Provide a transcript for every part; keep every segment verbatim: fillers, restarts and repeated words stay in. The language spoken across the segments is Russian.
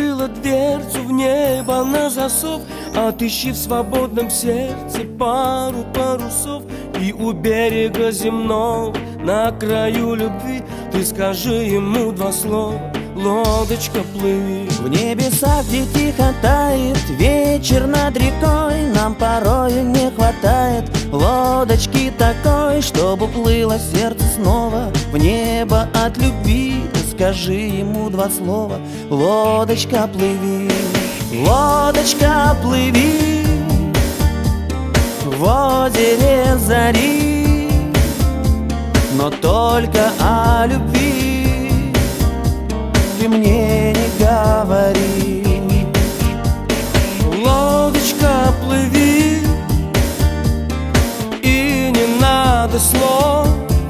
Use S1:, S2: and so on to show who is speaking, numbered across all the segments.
S1: закрыла дверцу в небо на засов, отыщи в свободном сердце пару парусов. И у берега земного, на краю любви, ты скажи ему два слова: лодочка, плыви.
S2: В небесах, где тихо тает вечер над рекой, нам порою не хватает лодочки такой, чтобы плыло сердце снова в небо от любви. Ты скажи ему два слова: лодочка, плыви. Лодочка, плыви в озере зари, но только о любви ты мне не говори.
S1: Лодочка, плыви, и не надо слов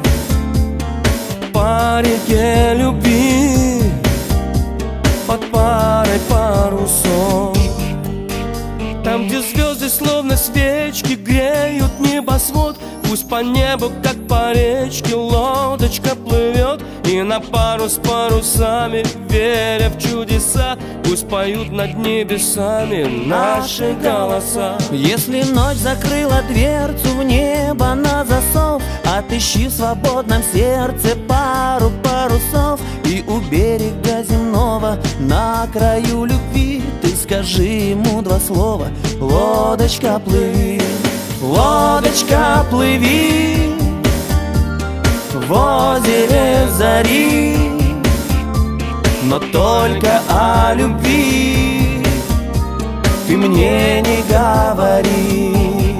S1: по реке любви под парой парусов. Там, где звезды словно свечки греют небосвод, пусть по небу, как по речке, лодочка плывет. И на пару с парусами, веря в чудеса, пусть поют над небесами наши голоса.
S2: Если ночь закрыла дверцу в небо на засов, отыщи в свободном сердце пару парусов. И у берега земного, на краю любви, ты скажи ему два слова: лодочка, плыви. Лодочка, плыви в озере зари, но только о любви ты мне не говори.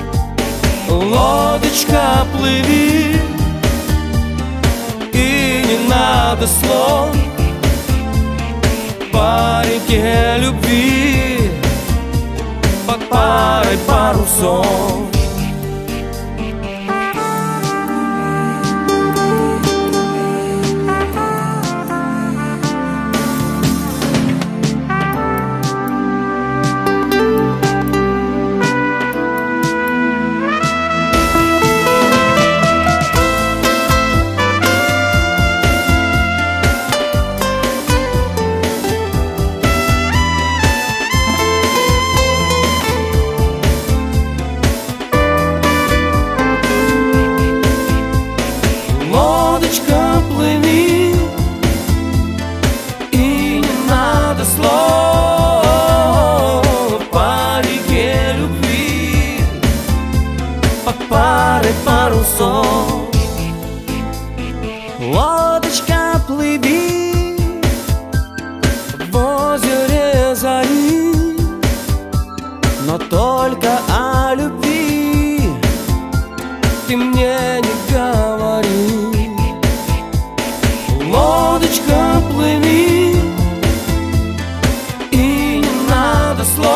S1: Лодочка, плыви, и не надо слов по реке любви под парой парусов. Лодочка, плыви, и не надо слов по реке любви под парой парусов.
S2: Лодочка, плыви
S1: В озере зари,
S2: но только о любви
S1: ты мне не говори. Лодочка, плыви, и не надо слов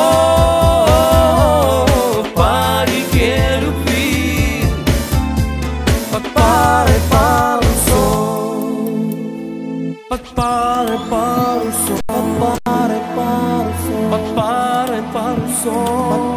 S1: по реке любви под парой парусов. Под парой парусов,
S2: под парой парусов,
S1: под парой парусов.